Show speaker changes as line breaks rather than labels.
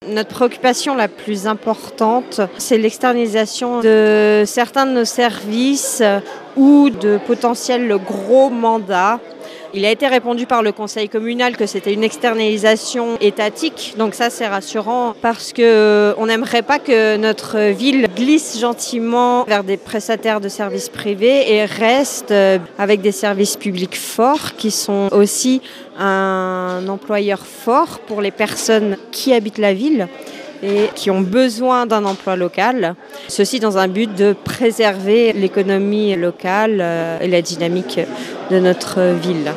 Notre préoccupation la plus importante, c'est l'externalisation de certains de nos services ou de potentiels gros mandats. Il a été répondu par le conseil communal que c'était une externalisation étatique, donc ça c'est rassurant parce qu'on n'aimerait pas que notre ville glisse gentiment vers des prestataires de services privés et reste avec des services publics forts qui sont aussi un employeur fort pour les personnes qui habitent la ville et qui ont besoin d'un emploi local. Ceci dans un but de préserver l'économie locale et la dynamique de notre ville.